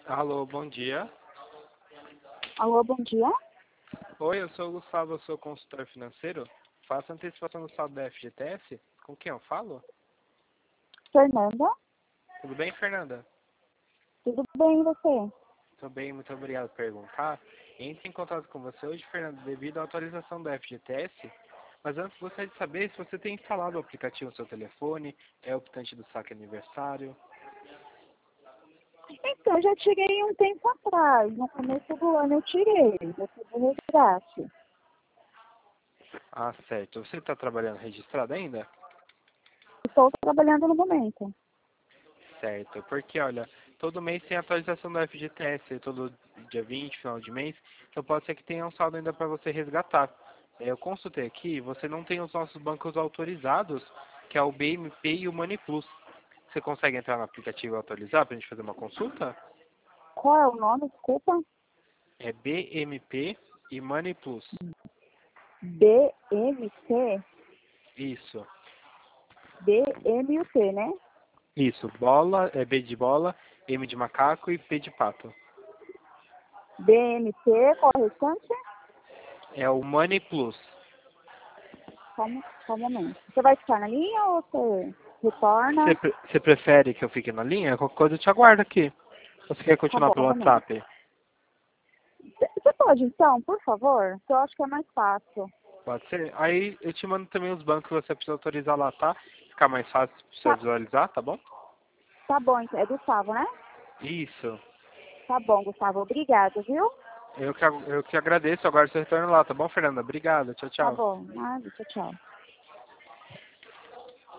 Alô, bom dia. Alô, bom dia. Oi, eu sou o Gustavo, eu sou consultor financeiro. Faço antecipação do saldo da FGTS. Com quem eu falo? Fernanda, Tudo bem, Fernanda? tudo bem e você? Tudo bem, muito obrigado por perguntar. Entre em contato com você hoje, Fernanda, devido à atualização da FGTS. Mas antes, gostaria de saber se você tem instalado o aplicativo no seu telefone, é optante do saque aniversário. Então, já tirei um tempo atrás. No começo do ano eu tirei. Eu fiz o resgate. Ah, certo. Você está trabalhando registrado ainda? Estou trabalhando no momento. Certo, porque olha, todo mês tem atualização do FGTS, todo dia 20, final de mês, então pode ser que tenha um saldo ainda para você resgatar. Eu consultei aqui, você não tem os nossos bancos autorizados, que é o BMP e o Money Plus. Você consegue entrar no aplicativo e atualizar para a gente fazer uma consulta? Qual é o nome? Desculpa. É BMP e Money Plus. BMT? Isso, BMUT, né? isso, bola, é B de bola, M de macaco e P de pato. BMT, qual é o restante? É o Money Plus. Só um momento. Você vai ficar na linha ou você retorna? Você prefere que eu fique na linha? Qualquer coisa eu te aguardo aqui. Você quer Tá continuar bom, pelo um momento. WhatsApp? Você pode então, por favor? Que eu acho que é mais fácil. Pode ser? Aí eu te mando também os bancos que você precisa autorizar lá, tá? Ficar mais fácil pra você Tá, visualizar, tá bom? tá bom, então. É Gustavo, né? Isso. Tá bom, Gustavo. Obrigada, viu? Eu que agradeço. Agora você retorna lá, tá bom, Fernanda? Obrigado. Tchau, Tá tchau. bom. Tchau, tchau.